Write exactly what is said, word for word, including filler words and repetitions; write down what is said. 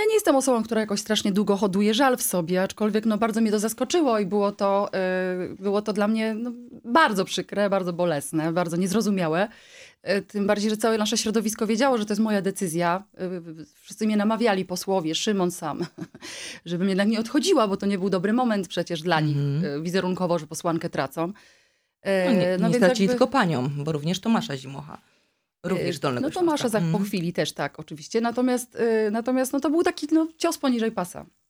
ja nie jestem osobą, która jakoś strasznie długo hoduje żal w sobie, aczkolwiek no, bardzo mnie to zaskoczyło i było to, yy, było to dla mnie no, bardzo przykre, bardzo bolesne, bardzo niezrozumiałe. Yy, tym bardziej, że całe nasze środowisko wiedziało, że to jest moja decyzja. Yy, wszyscy mnie namawiali, posłowie, Szymon sam, żebym jednak nie odchodziła, bo to nie był dobry moment przecież dla nich yy, wizerunkowo, że posłankę tracą. Yy, No nie, nie no więc stracili jakby... tylko panią, bo również Tomasza Zimocha. Również z Dolnego No Śląska. Tomasza za po chwili też tak, oczywiście. Natomiast, yy, natomiast no, to był taki no, cios poniżej pasa.